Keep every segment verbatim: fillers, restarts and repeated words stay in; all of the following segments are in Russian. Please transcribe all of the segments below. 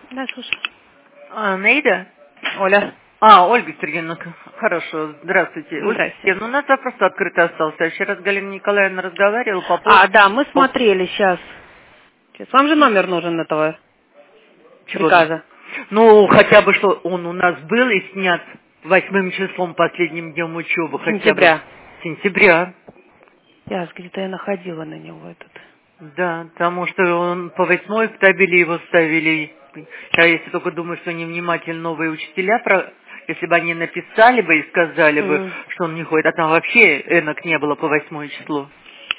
Да, слушай. А, Наида? Оля. А, Ольга Сергеевна, к- хорошо, здравствуйте. Ольга Здрасте. Сергеевна, у нас вопрос открытый остался. Я вчера с Галиной Николаевной разговаривала по поводу... А, да, мы смотрели сейчас. Сейчас. Вам же номер нужен этого Чего? приказа. Ну, хотя бы, что он у нас был и снят восьмым числом, последним днем учебы. Сентября. Хотя бы. Сентября. Я где-то я находила на него этот. Да, потому что он по восьмой в табеле его ставили. Я если только думаю, что невнимательно новые учителя, про... если бы они написали бы и сказали бы, Мгм. что он не ходит, а там вообще энок не было по восьмое число.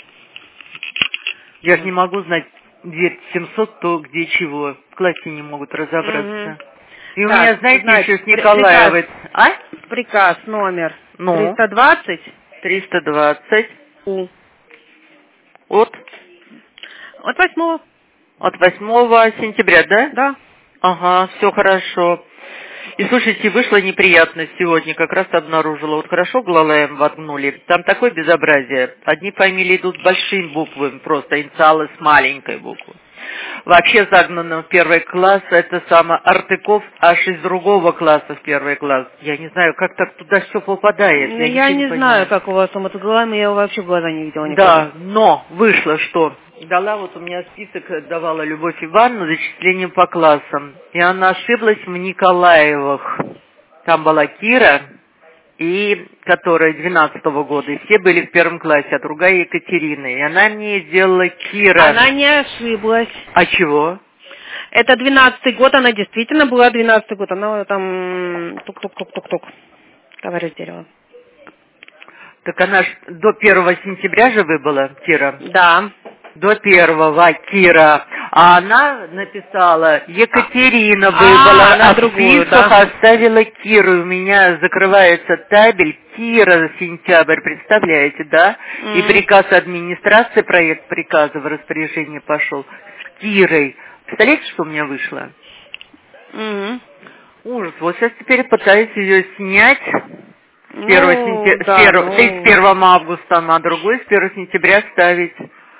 Я же не могу знать, где семьсот, то где чего. В классе не могут разобраться. Мгм. И у меня, Так, знаете, значит, еще с при- приказ, Николаевой... А? приказ номер Ну, триста двадцать триста двадцать У. от, От восьмого. от восьмого сентября, да? Да. Ага, все хорошо. И слушайте, вышла неприятность сегодня, как раз обнаружила. Вот хорошо Глалаем воткнули. Там такое безобразие. Одни фамилии идут большими буквами, просто инициалы с маленькой буквы. Вообще загнано в первый класс, это самое Артыков, аж из другого класса в первый класс. Я не знаю, как так туда все попадает. Ну, Я, я ничего не не знаю, понимаю. как у вас там это глазами, я его вообще в глаза не видела никогда. Да, но вышло что? Дала вот у меня список, давала Любовь Ивановна зачислением по классам. И она ошиблась в Николаевых. Там была Кира, и которая двенадцатого года, и все были в первом классе, а другая Екатерина. И она мне сделала Кира. Она не ошиблась. А чего? Это двенадцатый год, она действительно была двенадцатый год. Она там тук-тук-тук-тук-тук. Товарищ дерево. Так она ж до первого сентября же выбыла, Кира. Да. До первого, Кира. А она написала, Екатерина А, выбыла, она а в другую, списках да? оставила Киру. У меня закрывается табель, Кира, сентябрь, представляете, да? И М. приказ администрации, проект приказа в распоряжение пошел с Кирой. Представляете, что у меня вышло? Мгм. Ужас. Вот сейчас теперь пытаюсь ее снять с первого Ну, сентя- с да, первого- с ну... первого августа, а другой с первого сентября ставить.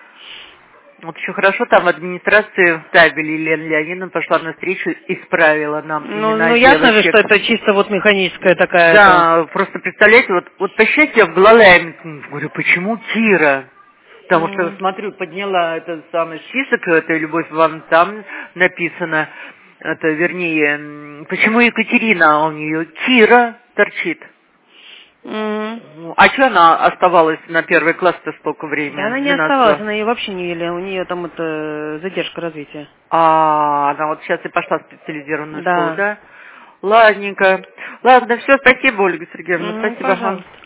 Вот еще хорошо, там в администрации в табеле Елена Леонидовна пошла навстречу и исправила нам Ну, имена ну ясно же, девочек. что это чисто вот механическая такая... это. Да, просто представляете, вот, вот посчитайте, я в Глалаеме говорю, почему Кира? Потому что, М. смотрю, подняла этот самый список, это Любовь Ивановна, там написано, это, вернее, м, почему Екатерина, а у нее Кира торчит. Мгм. Ну, а что она оставалась на первый класс-то столько Да времени? она не оставалась, двенадцатого? она ее вообще не вели, у нее там это задержка развития. А, она вот сейчас и пошла в специализированную школу, Да. да? Ладненько. Ладно, все, спасибо, Ольга Сергеевна, М, спасибо. Ага. пожалуйста.